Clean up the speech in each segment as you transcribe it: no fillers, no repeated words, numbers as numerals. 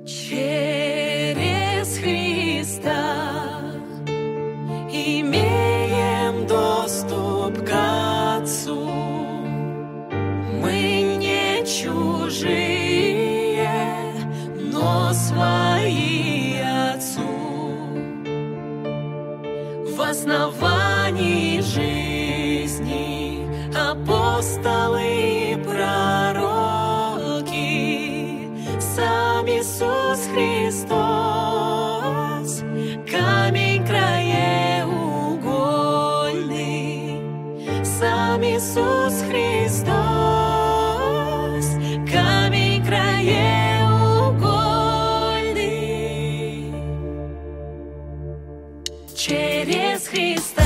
Через Христа имеем доступ к Отцу. Мы не чужие, но свои Отцу. В основании жизни апостолы и пророки, сам Иисус Христос, камень краеугольный, сам Иисус Христос, камень краеугольный. Через Христа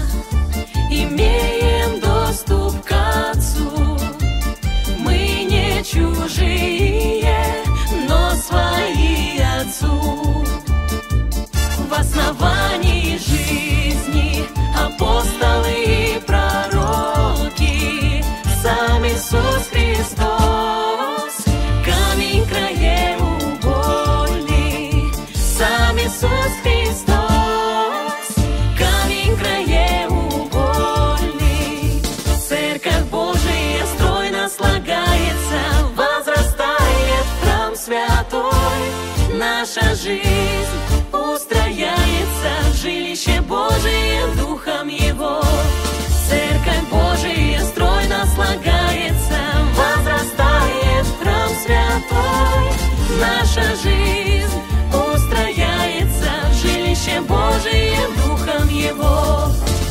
имеем доступ к Отцу. Мы не чужие, но свои Отцу. В основании жизни апостолы и пророки, сам Иисус Христос, камень краеугольный, сам Иисус Христос, камень краеугольный. Церковь Божия стройно слагается, возрастает храм святой. Наша жизнь устрояется в жилище Божие Духом Его. Церковь Божия стройно слагается, возрастает храм святой. Наша жизнь устрояется в жилище Божие Духом Его.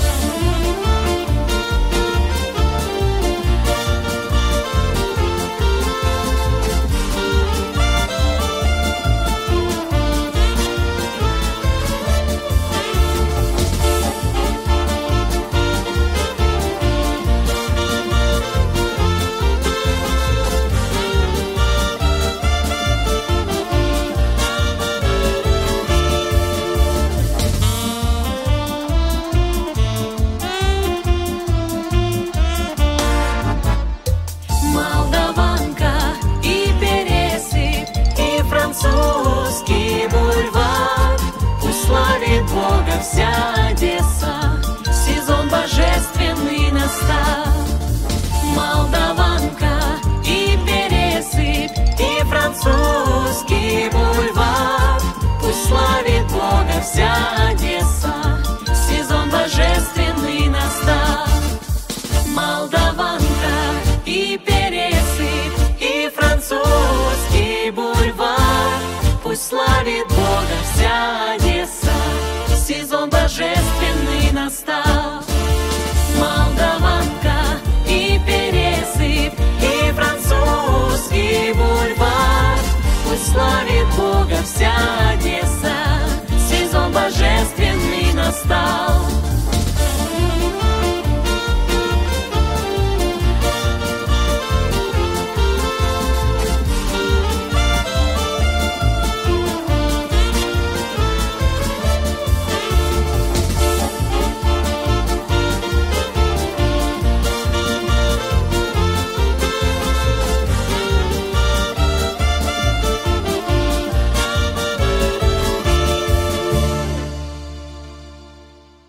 Французский бульвар, пусть славит Бога вся Одесса, сезон божественный настал. Молдаванка и Пересыпь, и Французский бульвар, пусть славит Бога вся Одесса, сезон божественный настал. Молдаванка и Пересыпь, и Французский бульвар, пусть славит Бога вся Одесса, сезон божественный настал.